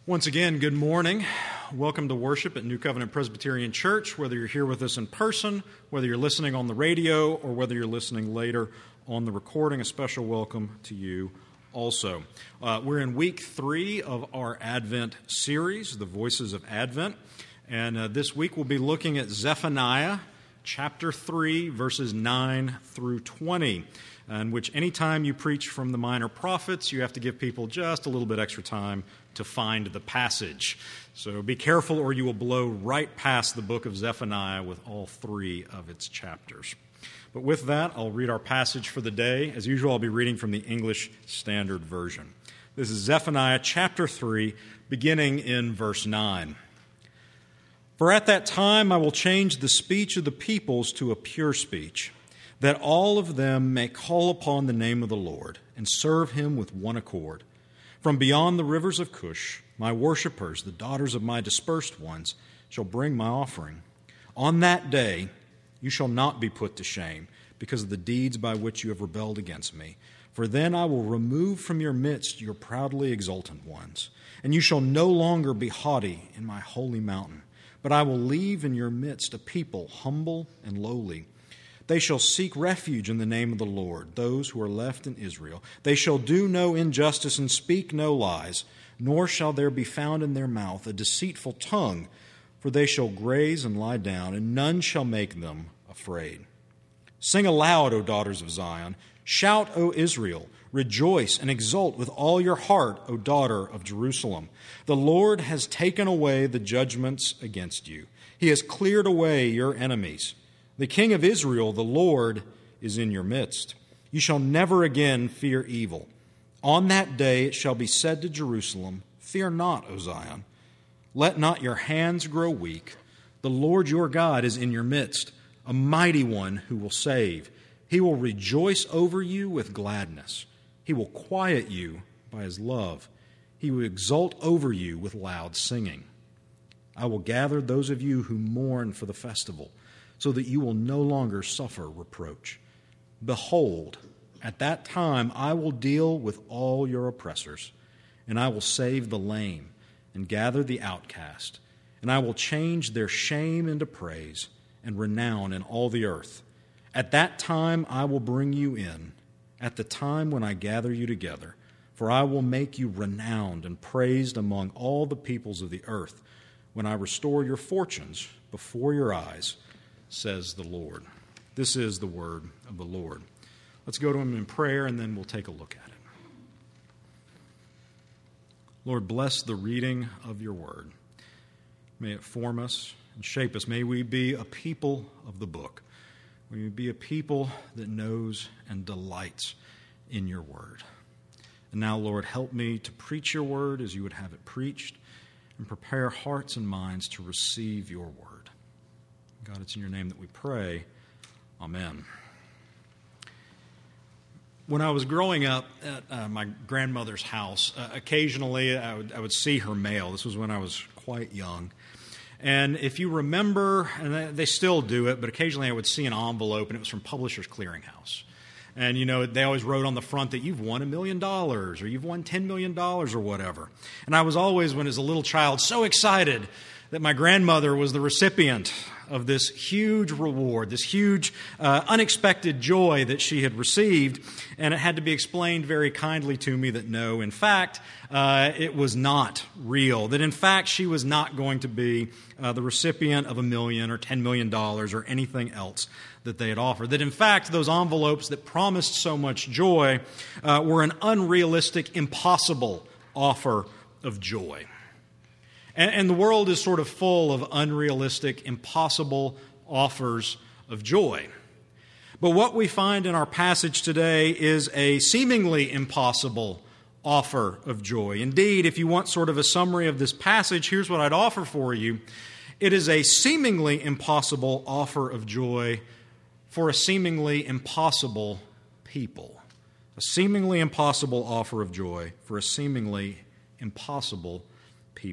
Once again, good morning. Welcome to worship at New Covenant Presbyterian Church, whether you're here with us in person, whether you're listening on the radio, or whether you're listening later on the recording. A special welcome to you also. We're in week 3 of our Advent series, The Voices of Advent, and this week we'll be looking at Zephaniah chapter 3, verses 9 through 20. In which anytime you preach from the minor prophets, you have to give people just a little bit extra time to find the passage. So be careful or you will blow right past the book of Zephaniah with all 3 of its chapters. But with that, I'll read our passage for the day. As usual, I'll be reading from the English Standard Version. This is Zephaniah chapter 3, beginning in verse 9. For at that time I will change the speech of the peoples to a pure speech, that all of them may call upon the name of the Lord and serve him with one accord. From beyond the rivers of Cush, my worshippers, the daughters of my dispersed ones, shall bring my offering. On that day you shall not be put to shame because of the deeds by which you have rebelled against me. For then I will remove from your midst your proudly exultant ones, and you shall no longer be haughty in my holy mountain. But I will leave in your midst a people humble and lowly. They shall seek refuge in the name of the Lord, those who are left in Israel. They shall do no injustice and speak no lies, nor shall there be found in their mouth a deceitful tongue, for they shall graze and lie down, and none shall make them afraid. Sing aloud, O daughters of Zion. Shout, O Israel. Rejoice and exult with all your heart, O daughter of Jerusalem. The Lord has taken away the judgments against you. He has cleared away your enemies. The King of Israel, the Lord, is in your midst. You shall never again fear evil. On that day it shall be said to Jerusalem, Fear not, O Zion. Let not your hands grow weak. The Lord your God is in your midst, a mighty one who will save. He will rejoice over you with gladness. He will quiet you by his love. He will exult over you with loud singing. I will gather those of you who mourn for the festival, so that you will no longer suffer reproach. Behold, at that time I will deal with all your oppressors, and I will save the lame and gather the outcast, and I will change their shame into praise and renown in all the earth. At that time I will bring you in, at the time when I gather you together, for I will make you renowned and praised among all the peoples of the earth, when I restore your fortunes before your eyes, says the Lord. This is the word of the Lord. Let's go to him in prayer, and then we'll take a look at it. Lord, bless the reading of your word. May it form us and shape us. May we be a people of the book. May we be a people that knows and delights in your word. And now, Lord, help me to preach your word as you would have it preached, and prepare hearts and minds to receive your word. God, it's in your name that we pray. Amen. When I was growing up at my grandmother's house, occasionally I would see her mail. This was when I was quite young. And if you remember, and they still do it, but occasionally I would see an envelope, and it was from Publishers Clearinghouse. And, you know, they always wrote on the front that you've won $1 million or you've won $10 million or whatever. And I was always, when as a little child, so excited that my grandmother was the recipient of this huge reward, this huge unexpected joy that she had received. And it had to be explained very kindly to me that no, in fact, it was not real. That in fact, she was not going to be the recipient of $1 million or $10 million or anything else that they had offered. That in fact, those envelopes that promised so much joy were an unrealistic, impossible offer of joy. And the world is sort of full of unrealistic, impossible offers of joy. But what we find in our passage today is a seemingly impossible offer of joy. Indeed, if you want sort of a summary of this passage, here's what I'd offer for you. It is a seemingly impossible offer of joy for a seemingly impossible people. A seemingly impossible offer of joy for a seemingly impossible people.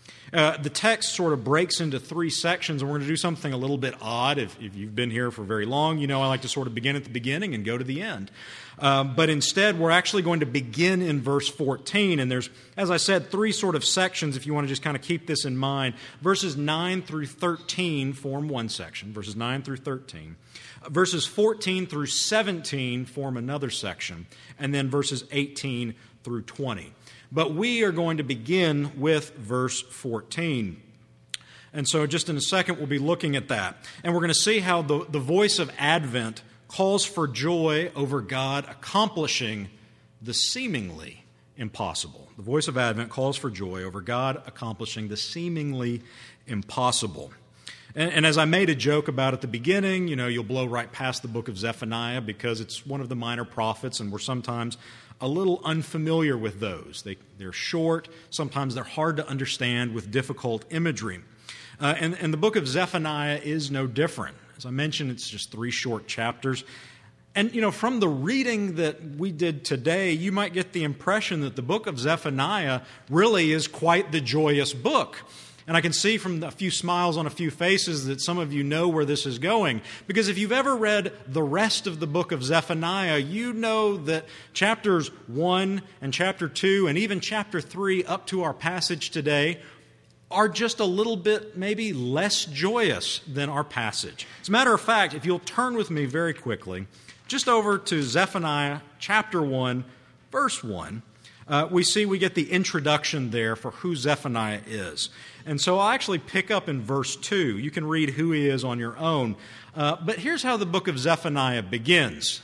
The text sort of breaks into three sections, and we're going to do something a little bit odd. If you've been here for very long, you know I like to sort of begin at the beginning and go to the end. But instead, we're actually going to begin in verse 14, and there's, as I said, three sort of sections if you want to just kind of keep this in mind. Verses 9 through 13 form one section, verses 9 through 13. Verses 14 through 17 form another section, and then verses 18 through 20. But we are going to begin with verse 14. And so just in a second, we'll be looking at that. And we're going to see how the voice of Advent calls for joy over God accomplishing the seemingly impossible. The voice of Advent calls for joy over God accomplishing the seemingly impossible. And as I made a joke about at the beginning, you know, you'll blow right past the book of Zephaniah because it's one of the minor prophets, and we're sometimes a little unfamiliar with those. They're short, sometimes they're hard to understand with difficult imagery. And the book of Zephaniah is no different. As I mentioned, it's just 3 short chapters. And, you know, from the reading that we did today, you might get the impression that the book of Zephaniah really is quite the joyous book. And I can see from a few smiles on a few faces that some of you know where this is going. Because if you've ever read the rest of the book of Zephaniah, you know that chapters 1 and chapter 2 and even chapter 3 up to our passage today are just a little bit maybe less joyous than our passage. As a matter of fact, if you'll turn with me very quickly, just over to Zephaniah chapter 1, verse 1, we get the introduction there for who Zephaniah is. And so I'll actually pick up in verse 2. You can read who he is on your own. But here's how the book of Zephaniah begins.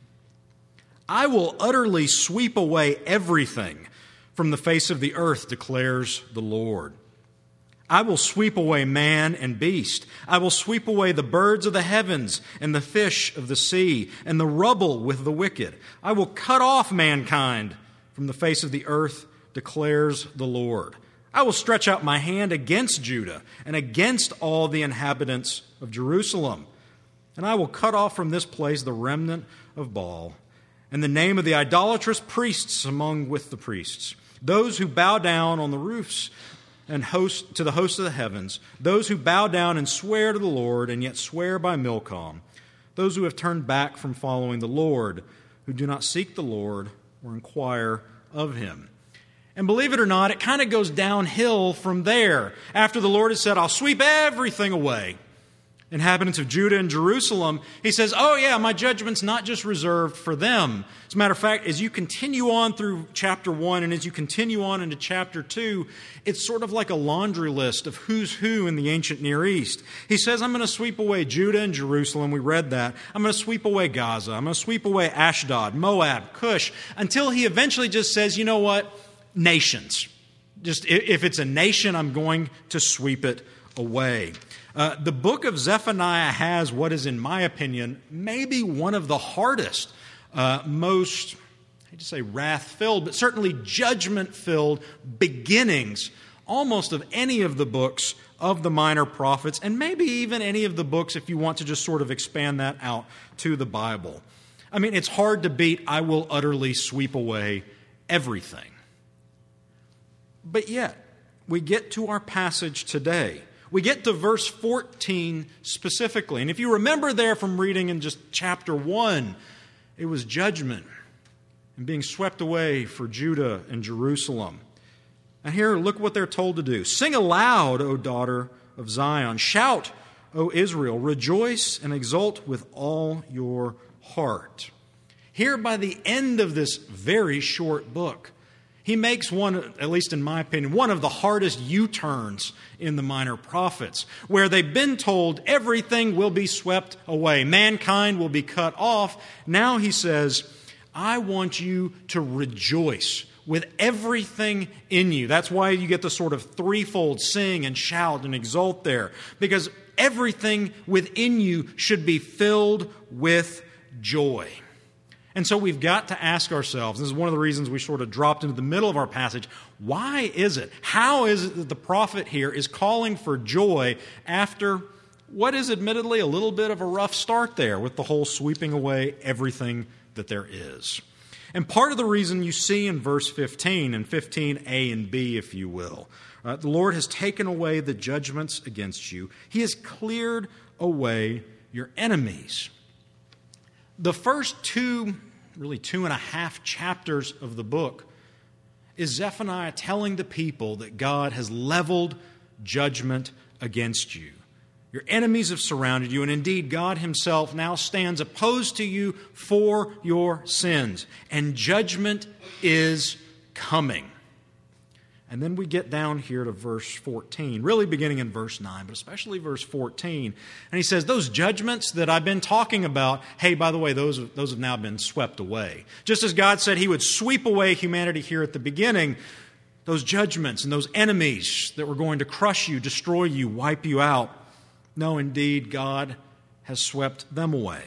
I will utterly sweep away everything from the face of the earth, declares the Lord. I will sweep away man and beast. I will sweep away the birds of the heavens and the fish of the sea and the rubble with the wicked. I will cut off mankind from the face of the earth, declares the Lord. I will stretch out my hand against Judah and against all the inhabitants of Jerusalem. And I will cut off from this place the remnant of Baal and the name of the idolatrous priests with the priests, those who bow down on the roofs and to the host of the heavens, those who bow down and swear to the Lord and yet swear by Milcom, those who have turned back from following the Lord, who do not seek the Lord or inquire of him. And believe it or not, it kind of goes downhill from there. After the Lord has said, I'll sweep everything away, inhabitants of Judah and Jerusalem, he says, oh yeah, my judgment's not just reserved for them. As a matter of fact, as you continue on through chapter 1 and as you continue on into chapter 2, it's sort of like a laundry list of who's who in the ancient Near East. He says, I'm going to sweep away Judah and Jerusalem. We read that. I'm going to sweep away Gaza. I'm going to sweep away Ashdod, Moab, Cush, until he eventually just says, you know what? Nations. Just if it's a nation, I'm going to sweep it away. The book of Zephaniah has what is, in my opinion, maybe one of the hardest, most, I hate to say wrath-filled, but certainly judgment-filled beginnings almost of any of the books of the minor prophets, and maybe even any of the books if you want to just sort of expand that out to the Bible. I mean, it's hard to beat, I will utterly sweep away everything. But yet, we get to our passage today. We get to verse 14 specifically. And if you remember there from reading in just chapter 1, it was judgment and being swept away for Judah and Jerusalem. And here, look what they're told to do. Sing aloud, O daughter of Zion. Shout, O Israel. Rejoice and exult with all your heart. Here, by the end of this very short book, he makes one, at least in my opinion, one of the hardest U-turns in the minor prophets, where they've been told everything will be swept away. Mankind will be cut off. Now he says, I want you to rejoice with everything in you. That's why you get the sort of threefold sing and shout and exult there, because everything within you should be filled with joy. And so we've got to ask ourselves, this is one of the reasons we sort of dropped into the middle of our passage, why is it, how is it that the prophet here is calling for joy after what is admittedly a little bit of a rough start there with the whole sweeping away everything that there is? And part of the reason you see in verse 15, and 15a and b, if you will, the Lord has taken away the judgments against you. He has cleared away your enemies. The first really 2.5 chapters of the book is Zephaniah telling the people that God has leveled judgment against you. Your enemies have surrounded you, and indeed God himself now stands opposed to you for your sins, and judgment is coming. And then we get down here to verse 14, really beginning in verse 9, but especially verse 14. And he says, those judgments that I've been talking about, hey, by the way, those have now been swept away. Just as God said he would sweep away humanity here at the beginning, those judgments and those enemies that were going to crush you, destroy you, wipe you out, no, indeed, God has swept them away.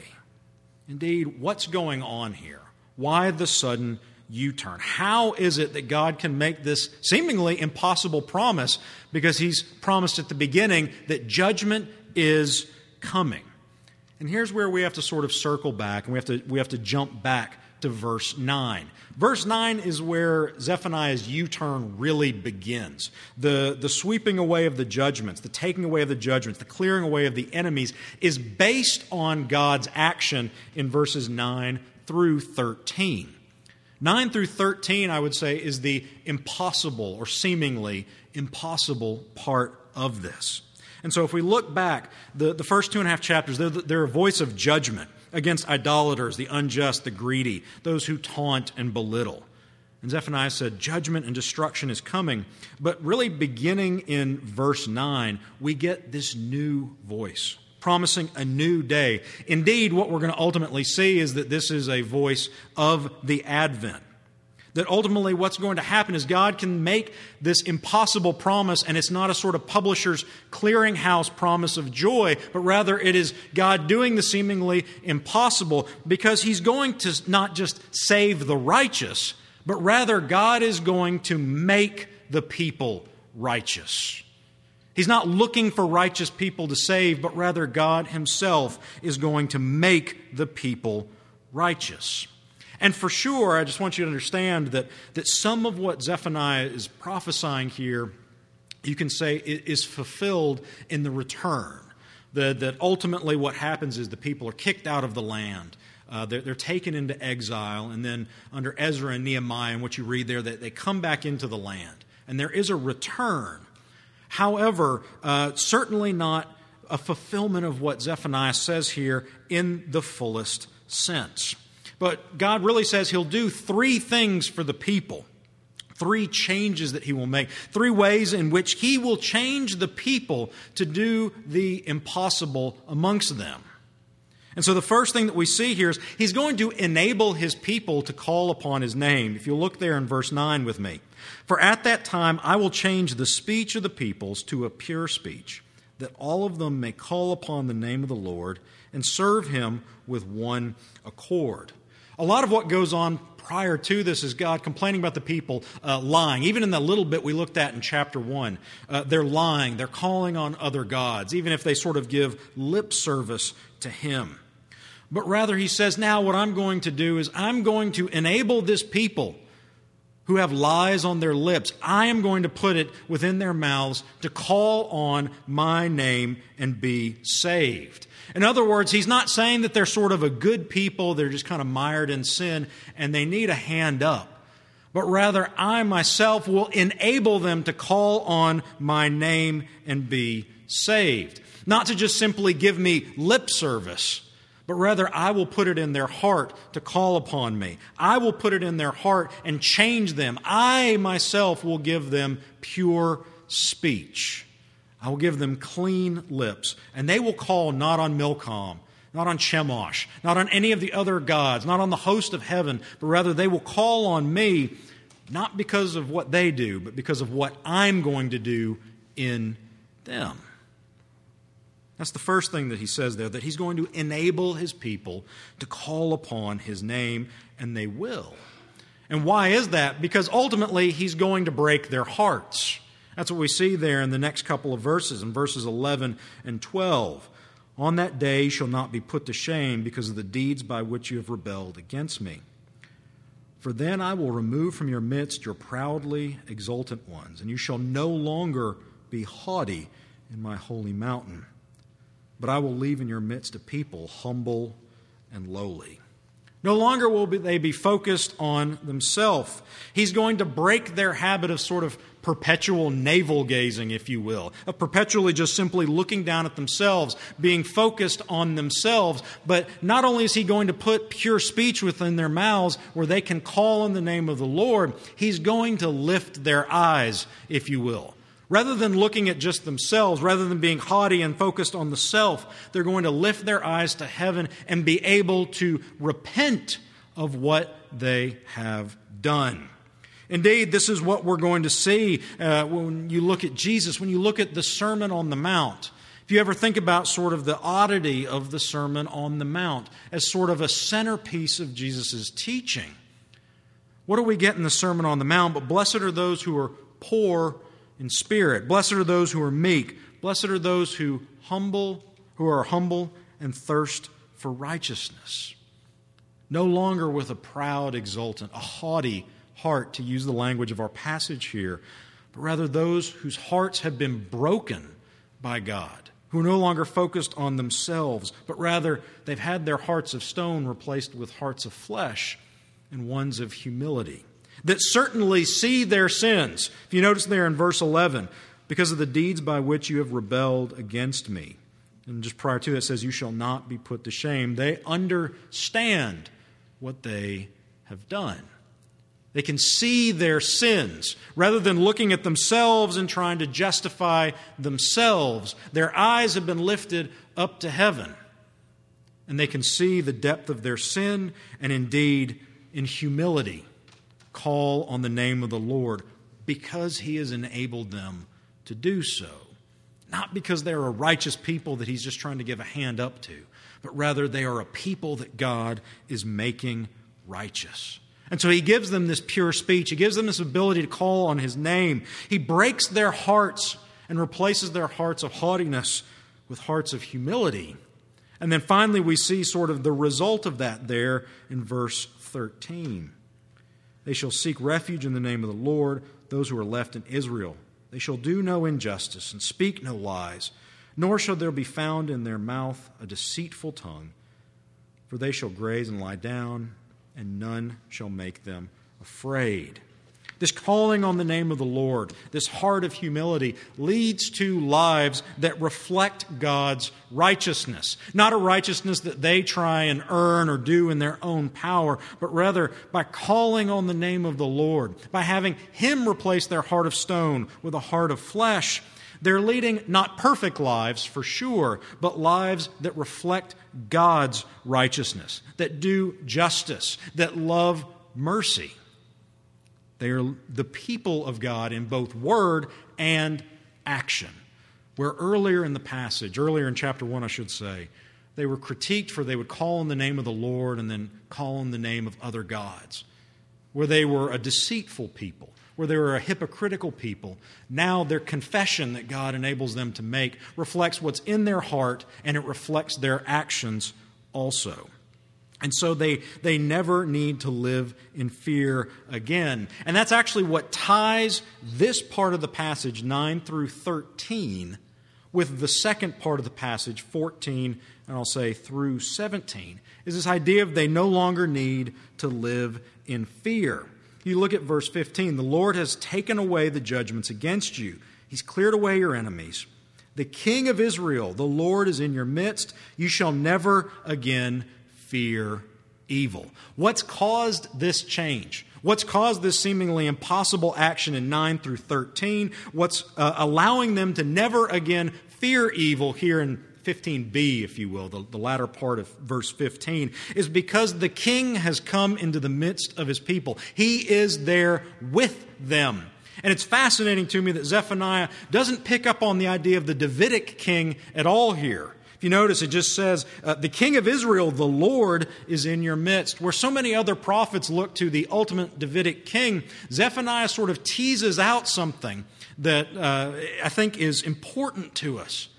Indeed, what's going on here? Why the sudden U-turn? How is it that God can make this seemingly impossible promise? Because he's promised at the beginning that judgment is coming. And here's where we have to sort of circle back, and we have to jump back to verse 9. Verse 9 is where Zephaniah's U-turn really begins. The sweeping away of the judgments, the taking away of the judgments, the clearing away of the enemies is based on God's action in verses 9 through 13. 9 through 13, I would say, is the impossible or seemingly impossible part of this. And so if we look back, the first 2.5 chapters, they're a voice of judgment against idolaters, the unjust, the greedy, those who taunt and belittle. And Zephaniah said, judgment and destruction is coming. But really beginning in verse 9, we get this new voice, promising a new day. Indeed, what we're going to ultimately see is that this is a voice of the Advent. That ultimately what's going to happen is God can make this impossible promise, and it's not a sort of publisher's clearinghouse promise of joy, but rather it is God doing the seemingly impossible, because he's going to not just save the righteous, but rather God is going to make the people righteous. He's not looking for righteous people to save, but rather God himself is going to make the people righteous. And for sure, I just want you to understand that some of what Zephaniah is prophesying here, you can say, is fulfilled in the return. That ultimately what happens is the people are kicked out of the land. They're taken into exile, and then under Ezra and Nehemiah, and what you read there, they come back into the land. And there is a return. However, certainly not a fulfillment of what Zephaniah says here in the fullest sense. But God really says he'll do 3 things for the people, 3 changes that he will make, 3 ways in which he will change the people to do the impossible amongst them. And so the first thing that we see here is he's going to enable his people to call upon his name. If you look there in verse 9 with me. For at that time I will change the speech of the peoples to a pure speech, that all of them may call upon the name of the Lord and serve him with one accord. A lot of what goes on prior to this is God complaining about the people lying. Even in the little bit we looked at in chapter 1, they're lying. They're calling on other gods, even if they sort of give lip service to him. But rather he says, now what I'm going to do is I'm going to enable this people who have lies on their lips. I am going to put it within their mouths to call on my name and be saved. In other words, he's not saying that they're sort of a good people, they're just kind of mired in sin, and they need a hand up. But rather, I myself will enable them to call on my name and be saved. Not to just simply give me lip service, but rather I will put it in their heart to call upon me. I will put it in their heart and change them. I myself will give them pure speech. I will give them clean lips, and they will call not on Milcom, not on Chemosh, not on any of the other gods, not on the host of heaven, but rather they will call on me, not because of what they do, but because of what I'm going to do in them. That's the first thing that he says there, that he's going to enable his people to call upon his name, and they will. And why is that? Because ultimately he's going to break their hearts. That's what we see there in the next couple of verses, in verses 11 and 12. On that day you shall not be put to shame because of the deeds by which you have rebelled against me. For then I will remove from your midst your proudly exultant ones, and you shall no longer be haughty in my holy mountain. But I will leave in your midst a people humble and lowly. No longer will they be focused on themselves. He's going to break their habit of sort of perpetual navel gazing, if you will, of perpetually just simply looking down at themselves, being focused on themselves. But not only is he going to put pure speech within their mouths where they can call on the name of the Lord, he's going to lift their eyes, if you will. Rather than looking at just themselves, rather than being haughty and focused on the self, they're going to lift their eyes to heaven and be able to repent of what they have done. Indeed, this is what we're going to see when you look at Jesus, when you look at the Sermon on the Mount. If you ever think about sort of the oddity of the Sermon on the Mount as sort of a centerpiece of Jesus' teaching, what do we get in the Sermon on the Mount? But blessed are those who are poor in spirit. Blessed are those who are meek. Blessed are those who are humble and thirst for righteousness. No longer with a proud, exultant, a haughty heart, to use the language of our passage here, but rather those whose hearts have been broken by God, who are no longer focused on themselves, but rather they've had their hearts of stone replaced with hearts of flesh and ones of humility, that certainly see their sins. If you notice there in verse 11, because of the deeds by which you have rebelled against me. And just prior to it, it says, you shall not be put to shame. They understand what they have done. They can see their sins. Rather than looking at themselves and trying to justify themselves, their eyes have been lifted up to heaven. And they can see the depth of their sin and indeed, in humility, call on the name of the Lord because He has enabled them to do so. Not because they're a righteous people that He's just trying to give a hand up to, but rather they are a people that God is making righteous. And so He gives them this pure speech. He gives them this ability to call on His name. He breaks their hearts and replaces their hearts of haughtiness with hearts of humility. And then finally we see sort of the result of that there in verse 13. They shall seek refuge in the name of the Lord, those who are left in Israel. They shall do no injustice and speak no lies, nor shall there be found in their mouth a deceitful tongue. For they shall graze and lie down, and none shall make them afraid. This calling on the name of the Lord, this heart of humility, leads to lives that reflect God's righteousness. Not a righteousness that they try and earn or do in their own power, but rather by calling on the name of the Lord, by having Him replace their heart of stone with a heart of flesh. They're leading not perfect lives, for sure, but lives that reflect God's righteousness, that do justice, that love mercy. They are the people of God in both word and action. Where earlier in the passage, earlier in chapter 1, I should say, they were critiqued for they would call on the name of the Lord and then call on the name of other gods. Where they were a deceitful people, where they were a hypocritical people, now their confession that God enables them to make reflects what's in their heart and it reflects their actions also. And so they never need to live in fear again. And that's actually what ties this part of the passage, 9 through 13, with the second part of the passage, 14, and I'll say through 17, is this idea of they no longer need to live in fear. You look at verse 15, the Lord has taken away the judgments against you. He's cleared away your enemies. The King of Israel, the Lord, is in your midst. You shall never again fear evil. What's caused this change? What's caused this seemingly impossible action in 9 through 13? What's allowing them to never again fear evil here in 15b, if you will, the latter part of verse 15, is because the King has come into the midst of His people. He is there with them. And it's fascinating to me that Zephaniah doesn't pick up on the idea of the Davidic king at all here. If you notice, it just says, the King of Israel, the Lord, is in your midst. Where so many other prophets look to the ultimate Davidic king, Zephaniah sort of teases out something that I think is important to us.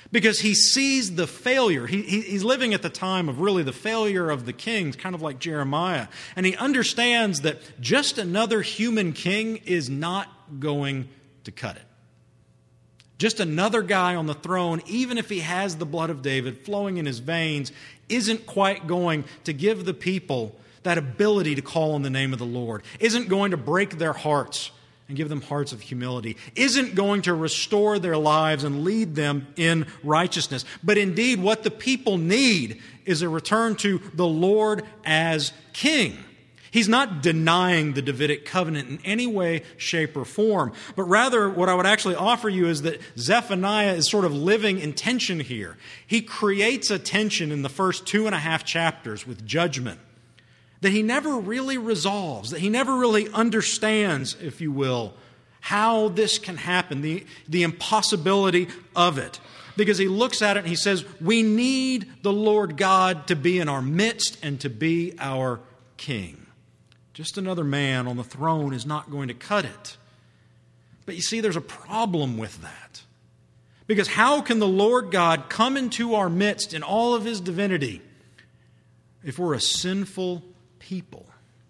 Because he sees the failure. He's living at the time of really the failure of the kings, kind of like Jeremiah. And he understands that just another human king is not going to cut it. Just another guy on the throne, even if he has the blood of David flowing in his veins, isn't quite going to give the people that ability to call on the name of the Lord, isn't going to break their hearts and give them hearts of humility, isn't going to restore their lives and lead them in righteousness. But indeed, what the people need is a return to the Lord as King. He's not denying the Davidic covenant in any way, shape, or form. But rather, what I would actually offer you is that Zephaniah is sort of living in tension here. He creates a tension in the first 2.5 chapters with judgment that he never really resolves, that he never really understands, if you will, how this can happen, the impossibility of it. Because he looks at it and he says, we need the Lord God to be in our midst and to be our King. Just another man on the throne is not going to cut it. But you see, there's a problem with that. Because how can the Lord God come into our midst in all of his divinity if we're a sinful people?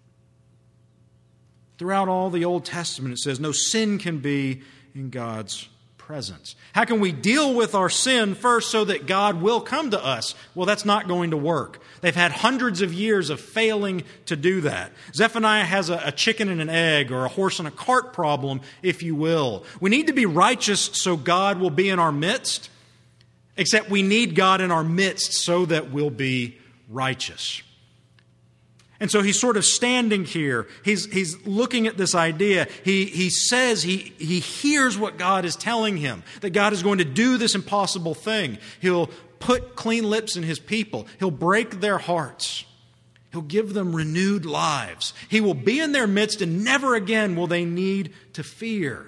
Throughout all the Old Testament, it says no sin can be in God's presence. How can we deal with our sin first so that God will come to us? Well, that's not going to work. They've had hundreds of years of failing to do that. Zephaniah has a chicken and an egg or a horse and a cart problem, if you will. We need to be righteous so God will be in our midst, except we need God in our midst so that we'll be righteous. And so he's sort of standing here. He's looking at this idea. He says he hears what God is telling him, that God is going to do this impossible thing. He'll put clean lips in his people. He'll break their hearts. He'll give them renewed lives. He will be in their midst, and never again will they need to fear.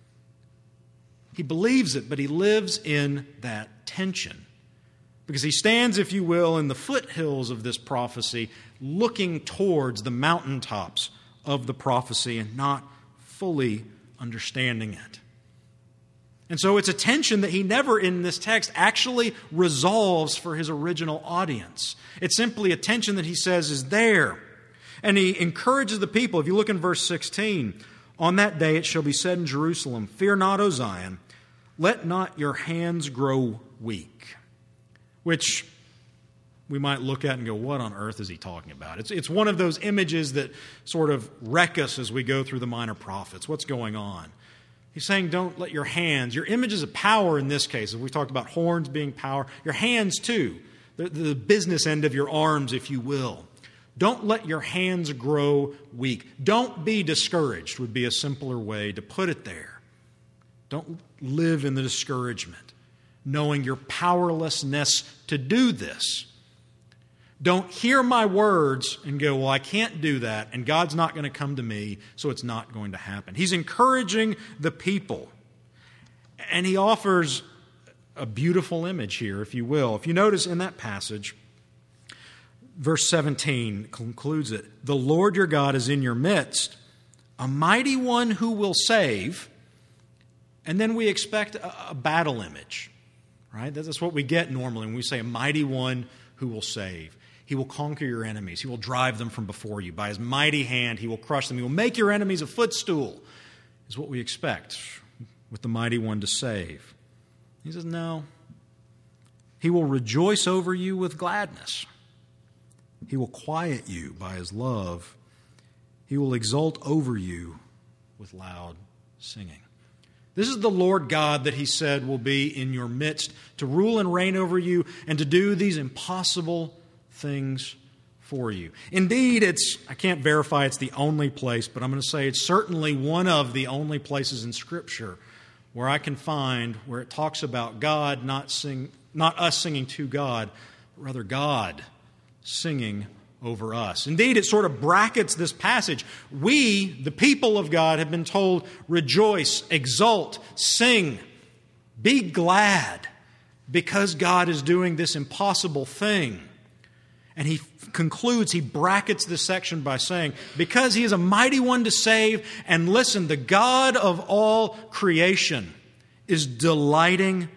He believes it, but he lives in that tension. Because he stands, if you will, in the foothills of this prophecy, looking towards the mountaintops of the prophecy and not fully understanding it. And so it's a tension that he never in this text actually resolves for his original audience. It's simply a tension that he says is there. And he encourages the people. If you look in verse 16, on that day it shall be said in Jerusalem, fear not, O Zion, let not your hands grow weak. Which we might look at and go, what on earth is he talking about? It's one of those images that sort of wreck us as we go through the minor prophets. What's going on? He's saying don't let your hands, your images of power in this case, if we talked about horns being power, your hands too, the business end of your arms, if you will. Don't let your hands grow weak. Don't be discouraged would be a simpler way to put it there. Don't live in the discouragement, knowing your powerlessness to do this. Don't hear my words and go, well, I can't do that, and God's not going to come to me, so it's not going to happen. He's encouraging the people. And he offers a beautiful image here, if you will. If you notice in that passage, verse 17 concludes it. The Lord your God is in your midst, a mighty one who will save. And then we expect a battle image. Right? That's what we get normally when we say a mighty one who will save. He will conquer your enemies. He will drive them from before you. By his mighty hand, he will crush them. He will make your enemies a footstool, is what we expect with the mighty one to save. He says, no. He will rejoice over you with gladness. He will quiet you by his love. He will exult over you with loud singing. This is the Lord God that he said will be in your midst to rule and reign over you and to do these impossible things for you. Indeed, I can't verify it's the only place, but I'm going to say it's certainly one of the only places in Scripture where I can find where it talks about God not us singing to God, but rather God singing over us. Indeed, it sort of brackets this passage. We, the people of God, have been told, rejoice, exult, sing, be glad, because God is doing this impossible thing. And he concludes, he brackets this section by saying, because he is a mighty one to save, and listen, the God of all creation is delighting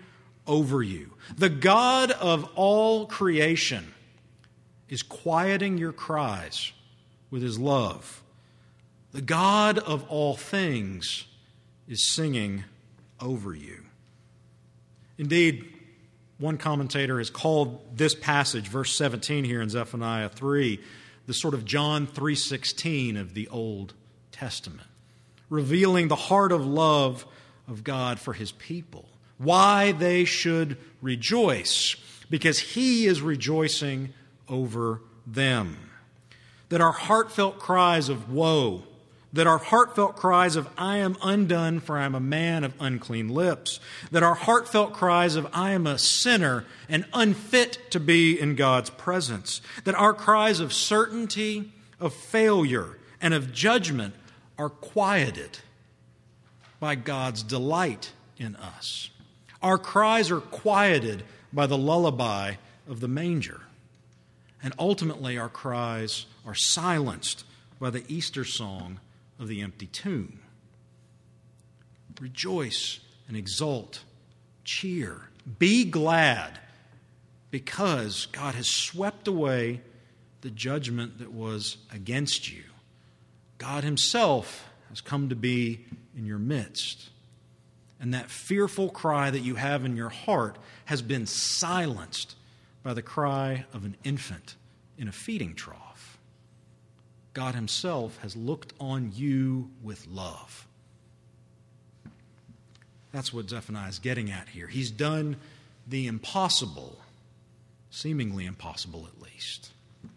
over you. The God of all creation is quieting your cries with his love. The God of all things is singing over you. Indeed, one commentator has called this passage, verse 17 here in Zephaniah 3, the sort of John 3:16 of the Old Testament, revealing the heart of love of God for his people. Why they should rejoice, because he is rejoicing over them. That our heartfelt cries of woe, that our heartfelt cries of I am undone, for I am a man of unclean lips, that our heartfelt cries of I am a sinner and unfit to be in God's presence, that our cries of certainty, of failure, and of judgment are quieted by God's delight in us. Our cries are quieted by the lullaby of the manger. And ultimately, our cries are silenced by the Easter song of the empty tomb. Rejoice and exult, cheer, be glad, because God has swept away the judgment that was against you. God himself has come to be in your midst. And that fearful cry that you have in your heart has been silenced by the cry of an infant in a feeding trough. God himself has looked on you with love. That's what Zephaniah is getting at here. He's done the impossible, seemingly impossible at least.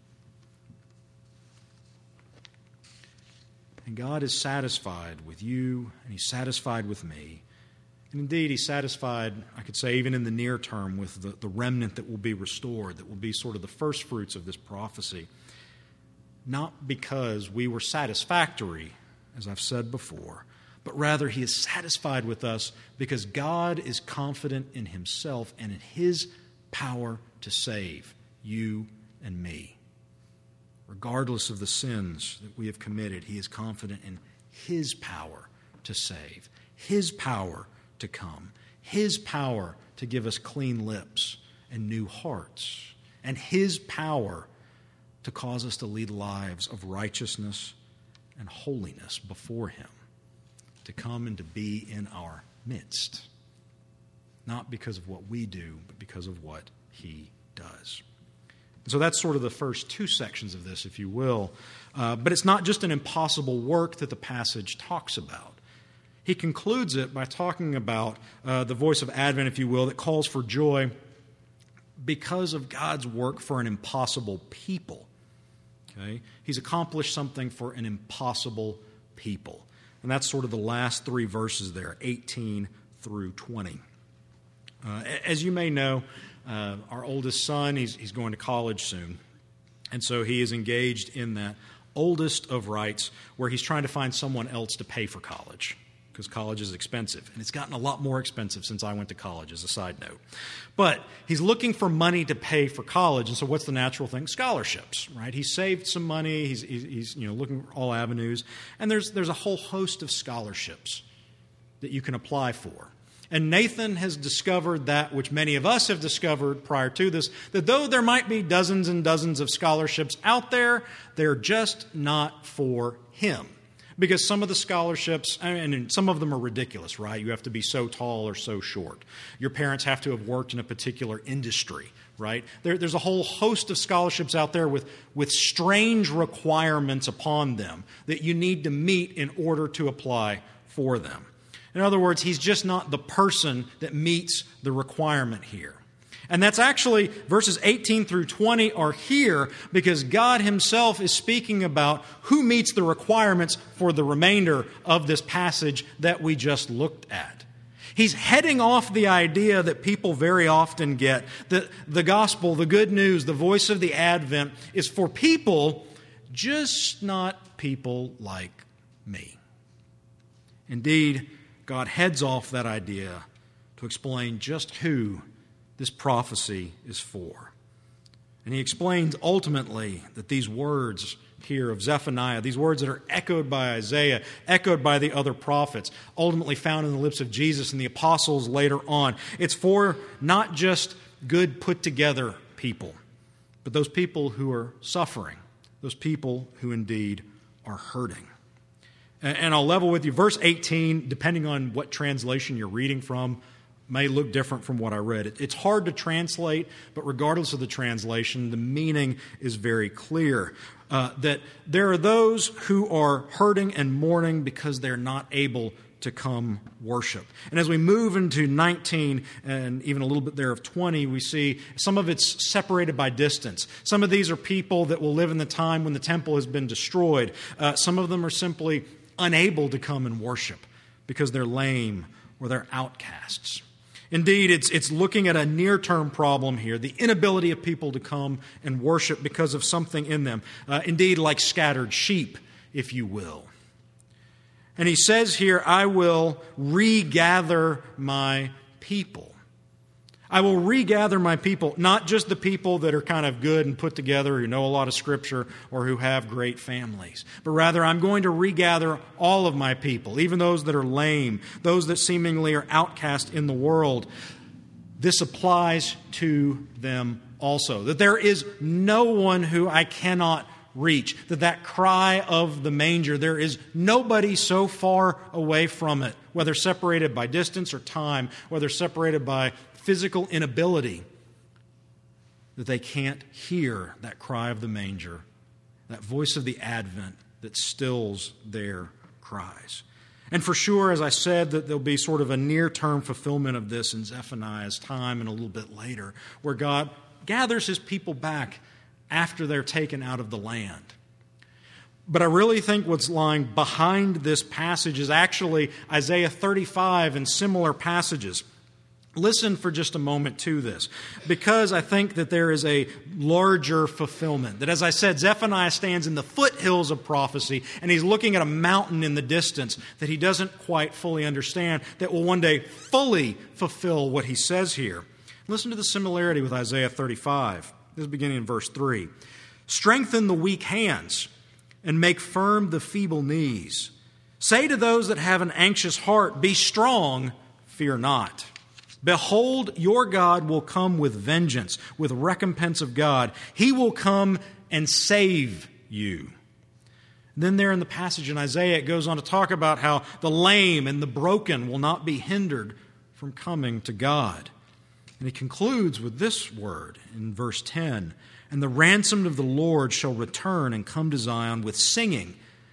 And God is satisfied with you, and he's satisfied with me. And indeed, he's satisfied, I could say, even in the near term, with the remnant that will be restored, that will be sort of the first fruits of this prophecy. Not because we were satisfactory, as I've said before, but rather he is satisfied with us because God is confident in himself and in his power to save you and me. Regardless of the sins that we have committed, he is confident in his power to save, his power to come, his power to give us clean lips and new hearts, and his power to cause us to lead lives of righteousness and holiness before him, to come and to be in our midst, not because of what we do, but because of what he does. And so that's sort of the first two sections of this, if you will. But it's not just an impossible work that the passage talks about. He concludes it by talking about the voice of Advent, if you will, that calls for joy because of God's work for an impossible people. Okay? He's accomplished something for an impossible people. And that's sort of the last three verses there, 18 through 20. As you may know, our oldest son, he's going to college soon. And so he is engaged in that oldest of rites where he's trying to find someone else to pay for college, because college is expensive. And it's gotten a lot more expensive since I went to college, as a side note. But he's looking for money to pay for college. And so what's the natural thing? Scholarships, right? He's saved some money. He's looking for all avenues. And there's a whole host of scholarships that you can apply for. And Nathan has discovered that which many of us have discovered prior to this, that though there might be dozens and dozens of scholarships out there, they're just not for him. Because some of the scholarships, and some of them are ridiculous, right? You have to be so tall or so short. Your parents have to have worked in a particular industry, right? There's a whole host of scholarships out there with strange requirements upon them that you need to meet in order to apply for them. In other words, he's just not the person that meets the requirement here. And that's actually, verses 18 through 20 are here because God himself is speaking about who meets the requirements for the remainder of this passage that we just looked at. He's heading off the idea that people very often get, that the gospel, the good news, the voice of the Advent is for people, just not people like me. Indeed, God heads off that idea to explain just who this prophecy is for. And he explains ultimately that these words here of Zephaniah, these words that are echoed by Isaiah, echoed by the other prophets, ultimately found in the lips of Jesus and the apostles later on. It's for not just good put-together people, but those people who are suffering, those people who indeed are hurting. And I'll level with you, verse 18, depending on what translation you're reading from, may look different from what I read. It's hard to translate, but regardless of the translation, the meaning is very clear. That there are those who are hurting and mourning because they're not able to come worship. And as we move into 19 and even a little bit there of 20, we see some of it's separated by distance. Some of these are people that will live in the time when the temple has been destroyed. Some of them are simply unable to come and worship because they're lame or they're outcasts. Indeed, it's looking at a near-term problem here, the inability of people to come and worship because of something in them. Indeed, like scattered sheep, if you will. And he says here, I will regather my people. I will regather my people, not just the people that are kind of good and put together, who know a lot of Scripture or who have great families. But rather, I'm going to regather all of my people, even those that are lame, those that seemingly are outcast in the world. This applies to them also. That there is no one who I cannot reach. That cry of the manger, there is nobody so far away from it, whether separated by distance or time, whether separated by physical inability, that they can't hear that cry of the manger, that voice of the Advent that stills their cries. And for sure, as I said, that there'll be sort of a near-term fulfillment of this in Zephaniah's time and a little bit later, where God gathers His people back after they're taken out of the land. But I really think what's lying behind this passage is actually Isaiah 35 and similar passages. Listen for just a moment to this, because I think that there is a larger fulfillment. That, as I said, Zephaniah stands in the foothills of prophecy, and he's looking at a mountain in the distance that he doesn't quite fully understand, that will one day fully fulfill what he says here. Listen to the similarity with Isaiah 35. This is beginning in verse 3. Strengthen the weak hands and make firm the feeble knees. Say to those that have an anxious heart, be strong, fear not. Behold, your God will come with vengeance, with recompense of God. He will come and save you. Then there in the passage in Isaiah, it goes on to talk about how the lame and the broken will not be hindered from coming to God. And he concludes with this word in verse 10, and the ransomed of the Lord shall return and come to Zion with singing.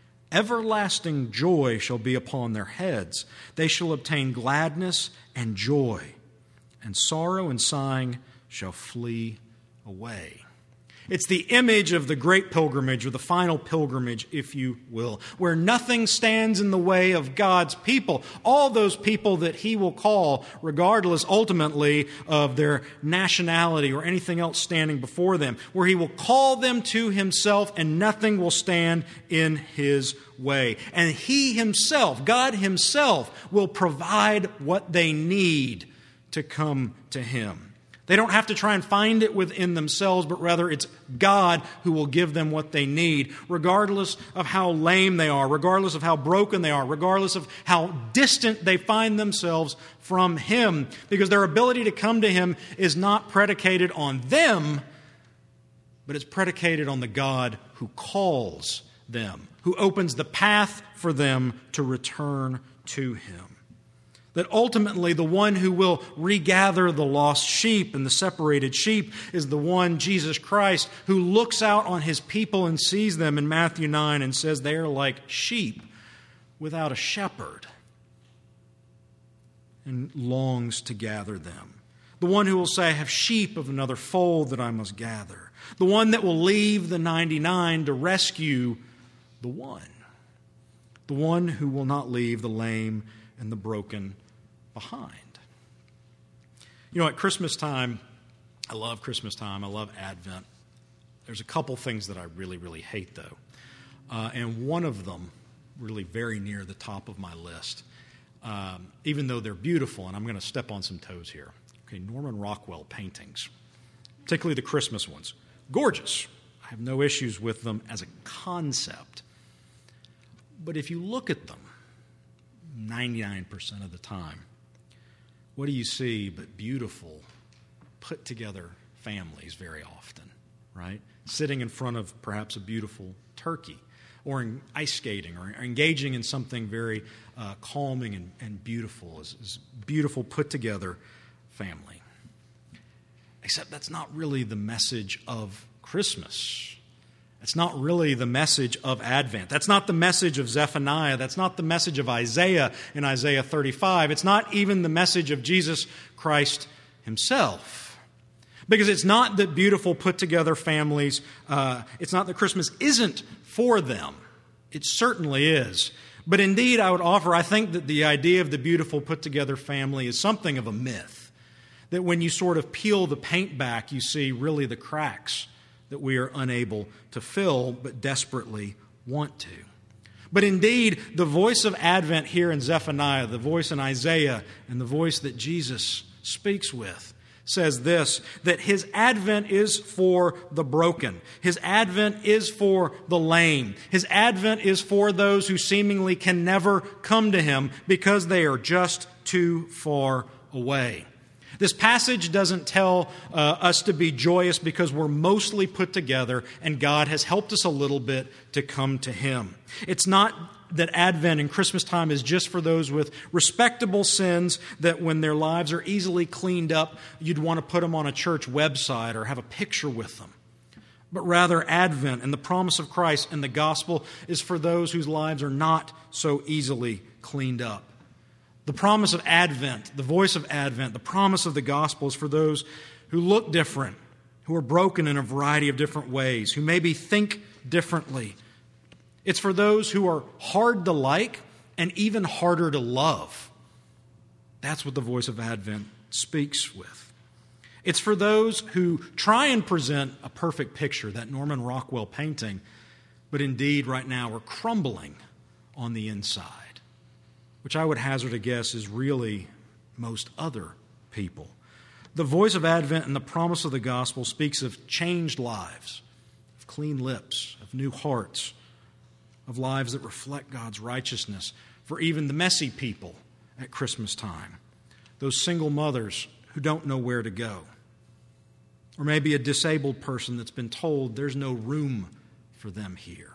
Everlasting joy shall be upon their heads. They shall obtain gladness and joy, and sorrow and sighing shall flee away. It's the image of the great pilgrimage, or the final pilgrimage, if you will, where nothing stands in the way of God's people. All those people that He will call, regardless ultimately of their nationality or anything else standing before them, where He will call them to Himself and nothing will stand in His way. And He Himself, God Himself, will provide what they need to come to Him. They don't have to try and find it within themselves, but rather it's God who will give them what they need, regardless of how lame they are, regardless of how broken they are, regardless of how distant they find themselves from Him, because their ability to come to Him is not predicated on them, but it's predicated on the God who calls them, who opens the path for them to return to Him. That ultimately the one who will regather the lost sheep and the separated sheep is the one, Jesus Christ, who looks out on His people and sees them in Matthew 9 and says they are like sheep without a shepherd, and longs to gather them. The one who will say, I have sheep of another fold that I must gather. The one that will leave the 99 to rescue the one. The one who will not leave the lame and the broken behind. You know, at Christmas time, I love Christmas time. I love Advent. There's a couple things that I really, really hate, though. And one of them, really very near the top of my list, even though they're beautiful, and I'm going to step on some toes here. Okay, Norman Rockwell paintings, particularly the Christmas ones. Gorgeous. I have no issues with them as a concept. But if you look at them 99% of the time, what do you see but beautiful, put-together families very often, right? Sitting in front of perhaps a beautiful turkey, or in ice skating, or engaging in something very calming and beautiful, is beautiful, put-together family. Except that's not really the message of Christmas. That's not really the message of Advent. That's not the message of Zephaniah. That's not the message of Isaiah in Isaiah 35. It's not even the message of Jesus Christ himself. Because it's not that beautiful, put-together families, it's not that Christmas isn't for them. It certainly is. But indeed, I would offer, I think that the idea of the beautiful, put-together family is something of a myth. That when you sort of peel the paint back, you see really the cracks that we are unable to fill, but desperately want to. But indeed, the voice of Advent here in Zephaniah, the voice in Isaiah, and the voice that Jesus speaks with, says this, that his advent is for the broken. His advent is for the lame. His advent is for those who seemingly can never come to him because they are just too far away. This passage doesn't tell us to be joyous because we're mostly put together and God has helped us a little bit to come to him. It's not that Advent and Christmas time is just for those with respectable sins that when their lives are easily cleaned up, you'd want to put them on a church website or have a picture with them. But rather, Advent and the promise of Christ and the gospel is for those whose lives are not so easily cleaned up. The promise of Advent, the voice of Advent, the promise of the gospel is for those who look different, who are broken in a variety of different ways, who maybe think differently. It's for those who are hard to like and even harder to love. That's what the voice of Advent speaks with. It's for those who try and present a perfect picture, that Norman Rockwell painting, but indeed right now are crumbling on the inside, which I would hazard a guess is really most other people. The voice of Advent and the promise of the gospel speaks of changed lives, of clean lips, of new hearts, of lives that reflect God's righteousness for even the messy people at Christmas time, those single mothers who don't know where to go, or maybe a disabled person that's been told there's no room for them here,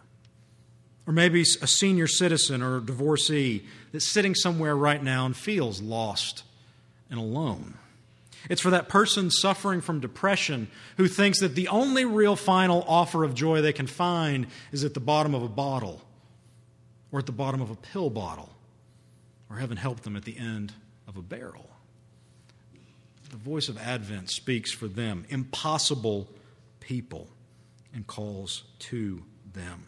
or maybe a senior citizen or a divorcee that's sitting somewhere right now and feels lost and alone. It's for that person suffering from depression who thinks that the only real final offer of joy they can find is at the bottom of a bottle or at the bottom of a pill bottle, or heaven help them, at the end of a barrel. The voice of Advent speaks for them, impossible people, and calls to them.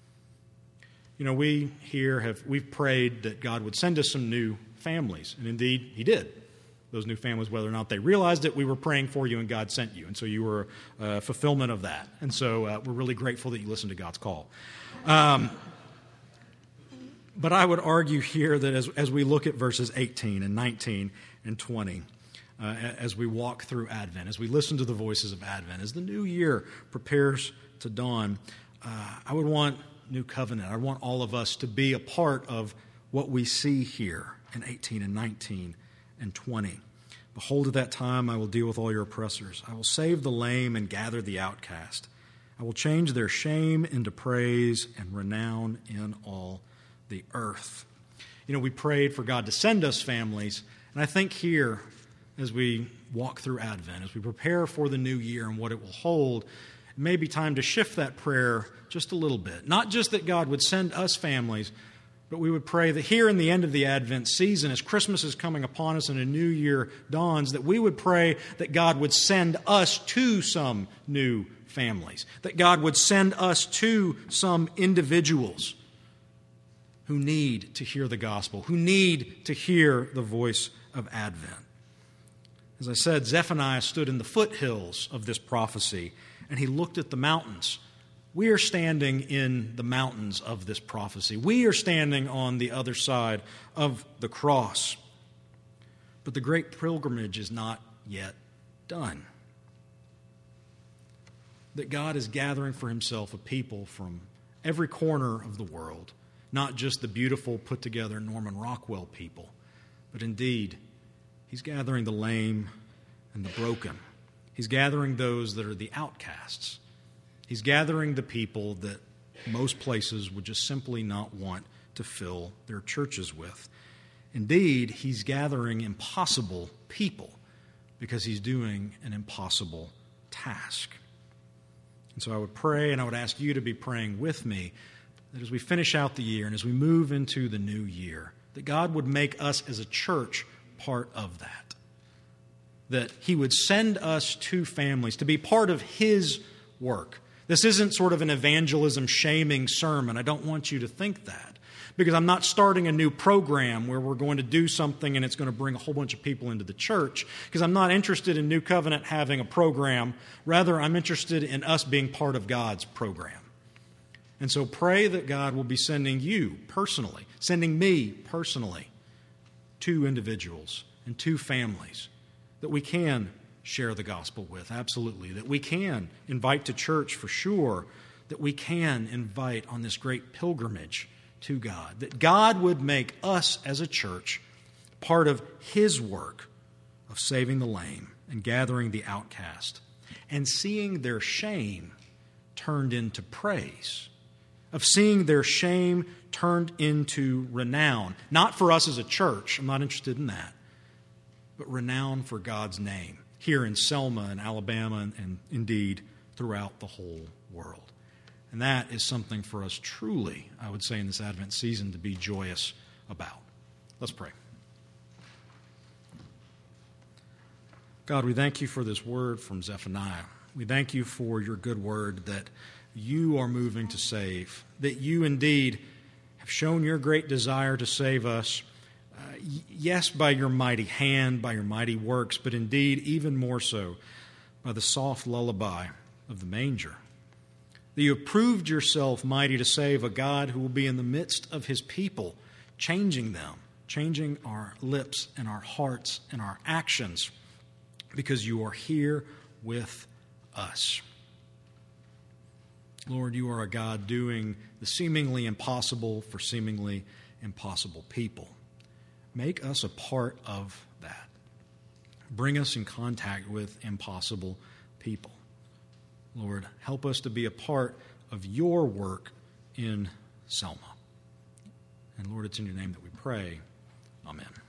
You know, we've prayed that God would send us some new families, and indeed He did. Those new families, whether or not they realized it, we were praying for you and God sent you. And so you were a fulfillment of that. And so we're really grateful that you listened to God's call. But I would argue here that as we look at verses 18 and 19 and 20, as we walk through Advent, as we listen to the voices of Advent, as the new year prepares to dawn, I would want New Covenant. I want all of us to be a part of what we see here in 18 and 19 and 20. Behold, at that time I will deal with all your oppressors. I will save the lame and gather the outcast. I will change their shame into praise and renown in all the earth. You know, we prayed for God to send us families, and I think here, as we walk through Advent, as we prepare for the new year and what it will hold, it may be time to shift that prayer just a little bit. Not just that God would send us families, but we would pray that here in the end of the Advent season, as Christmas is coming upon us and a new year dawns, that we would pray that God would send us to some new families, that God would send us to some individuals who need to hear the gospel, who need to hear the voice of Advent. As I said, Zephaniah stood in the foothills of this prophecy, and he looked at the mountains. We are standing in the mountains of this prophecy. We are standing on the other side of the cross. But the great pilgrimage is not yet done. that God is gathering for himself a people from every corner of the world, not just the beautiful, put-together Norman Rockwell people, but indeed, he's gathering the lame and the broken. He's gathering those that are the outcasts. He's gathering the people that most places would just simply not want to fill their churches with. Indeed, he's gathering impossible people because he's doing an impossible task. And so I would pray, and I would ask you to be praying with me, that as we finish out the year and as we move into the new year, that God would make us as a church part of that. That he would send us to families to be part of his work. This isn't sort of an evangelism shaming sermon. I don't want you to think that. Because I'm not starting a new program where we're going to do something and it's going to bring a whole bunch of people into the church. Because I'm not interested in New Covenant having a program. Rather, I'm interested in us being part of God's program. And so pray that God will be sending you personally, sending me personally, to individuals and to families that we can share the gospel with, absolutely. That we can invite to church for sure. That we can invite on this great pilgrimage to God. That God would make us as a church part of his work of saving the lame and gathering the outcast and seeing their shame turned into praise. Of seeing their shame turned into renown. Not for us as a church, I'm not interested in that, but renown for God's name here in Selma and Alabama and indeed throughout the whole world. And that is something for us truly, I would say, in this Advent season to be joyous about. Let's pray. God, we thank you for this word from Zephaniah. We thank you for your good word that you are moving to save, that you indeed have shown your great desire to save us, yes, by your mighty hand, by your mighty works, but indeed even more so by the soft lullaby of the manger. That you have proved yourself mighty to save a God who will be in the midst of his people, changing them, changing our lips and our hearts and our actions, because you are here with us. Lord, you are a God doing the seemingly impossible for seemingly impossible people. Make us a part of that. Bring us in contact with impossible people. Lord, help us to be a part of your work in Selma. And Lord, it's in your name that we pray. Amen.